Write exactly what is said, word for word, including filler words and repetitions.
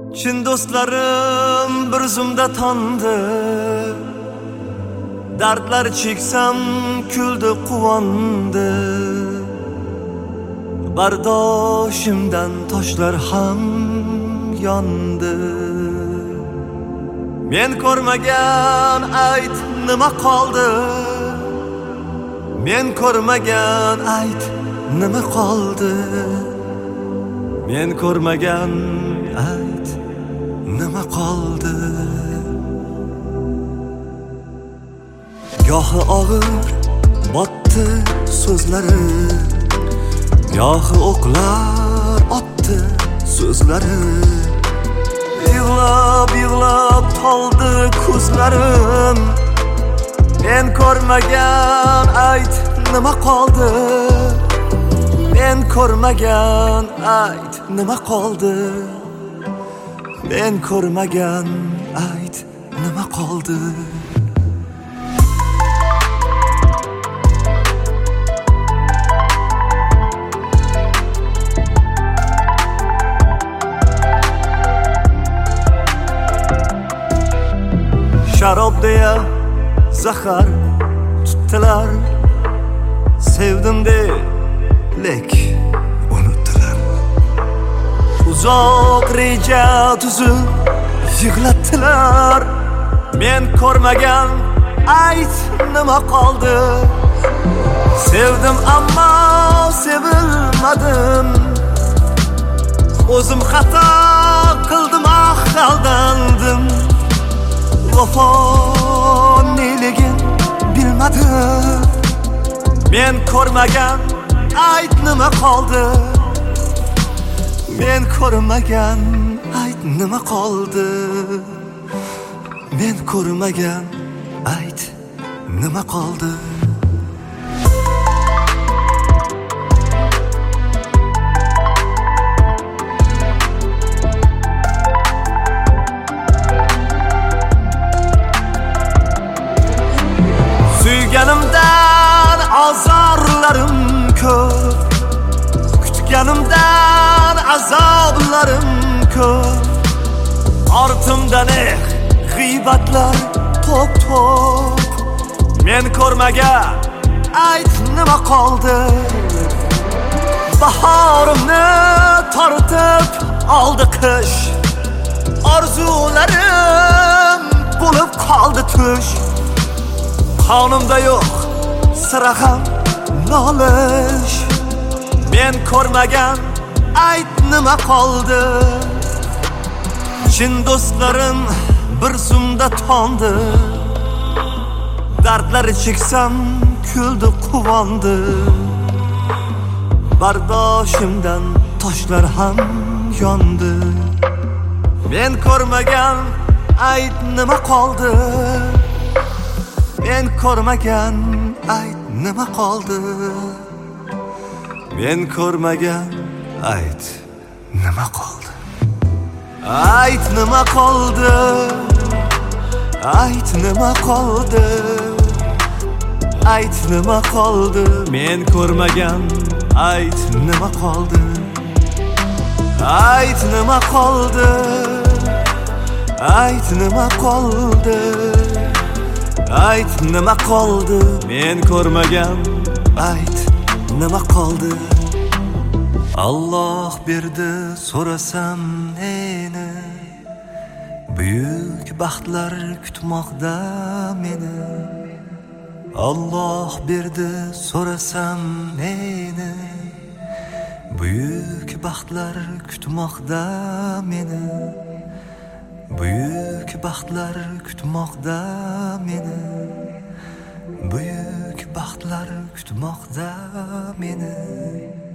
Chin do'stlarim bir zumda tondi, dardlar cheksam kuldi quvondi. Bardoshimdan toshlar ham yondi. Men ko'rmagan ayt nima qoldi? Men ko'rmagan ayt nima qoldi? Men ko'rmagan ayt nima qoldi? Gohi og'ir botdi so'zlari, gohi o'qlar otdi so'zlari. Yig'lab yig'lab toldi ko'zlarim. Men ko'rmagan ayt nima qoldi? Men ko'rmagan ayt nima qoldi? Men ko'rmagan ayt nima qoldi? Sharob deya zahar tutdilar, sevdim de lek unutdilar. Uzoq reja tuzib yig'latdilar. Men ko'rmagan ayt nima qoldi? Sevdim ammo sevilmadim. O'zim xato qildim, ah aldandim. Vafo neligin bilmadim. Men ko'rmagan ayt nima qoldi? Men ko'rmagan ayt nima qoldi? Men ko'rmagan ayt nima qoldi? Suyganimdan azorlarim ko'p, kutganimdan azoblarim ko'p. Ortimdan eh g'iybatlar to'p to'p. Men ko'rmagan ayt nima qoldi? Bahorimni tortib oldi qish, orzularim bo'lib qoldi tush. Qonimda yo'q sira ham nolish. Men ko'rmagan ayt nima qoldi? Chin do'stlarim bir zumda tondi, dardlar cheksam kuldi quvondi. Bardoshimdan toshlar ham yondi. Men ko'rmagan ayt nima qoldi? Men ko'rmagan ayt nima qoldi? Men ko'rmagan ayt nima qoldi? Ayt nima qoldi? Ayt nima qoldi? Ayt nima qoldi? Men ko'rmagan ayt nima qoldi? Ayt nima qoldi? Ayt nima qoldi? Ayt nima qoldi? Men ko'rmagan ayt nima qoldi? Alloh berdi so'rasam neni, buyuk baxtlar kutmoqda meni. Alloh berdi so'rasam neni, buyuk baxtlar kutmoqda meni. Buyuk baxtlar kutmoqda meni. Buyuk baxtlar kutmoqda meni.